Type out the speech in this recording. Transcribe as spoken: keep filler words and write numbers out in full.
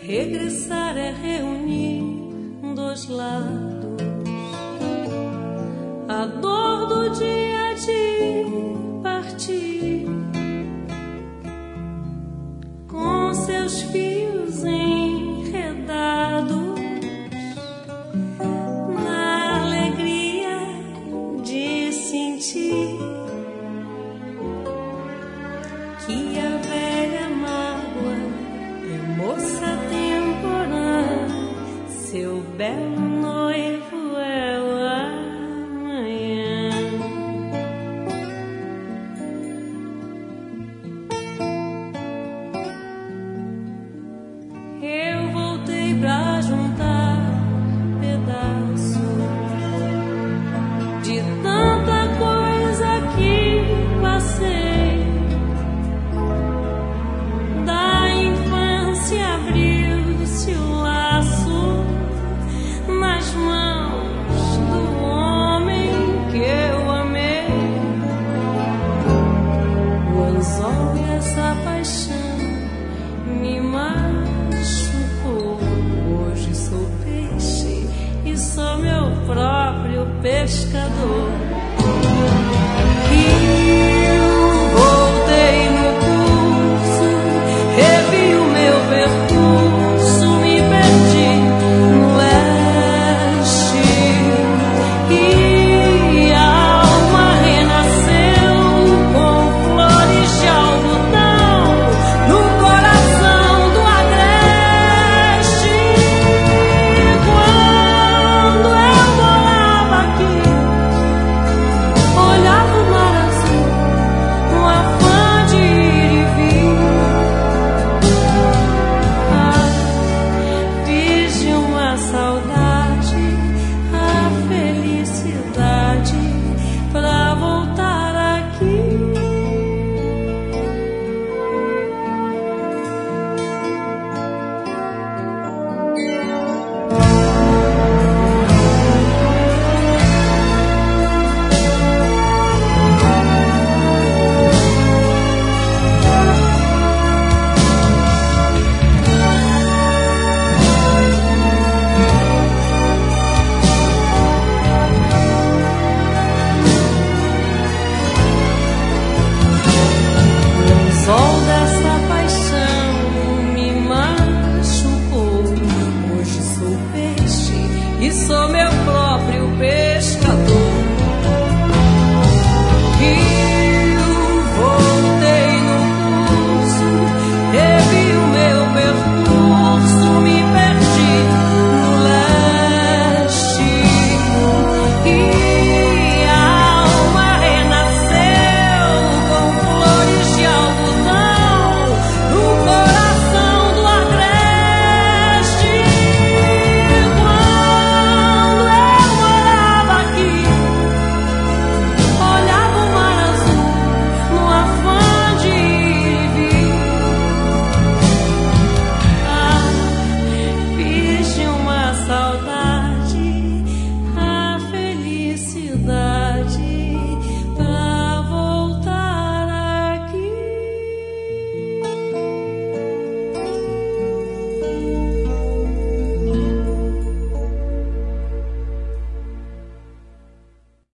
Regressar é reunir dos lados a dor do dia de partir, com seus fios enredados na alegria de sentir que a velha mágoa é moça temporã, seu belo noivo é o amanhã. Eu voltei pra juntar pedaços de tanta coisa que passei. Da infância abriu-se o laço nas mãos do homem que eu amei. O anzol e essa paixão me machucou. Hoje sou peixe e sou meu próprio pescador.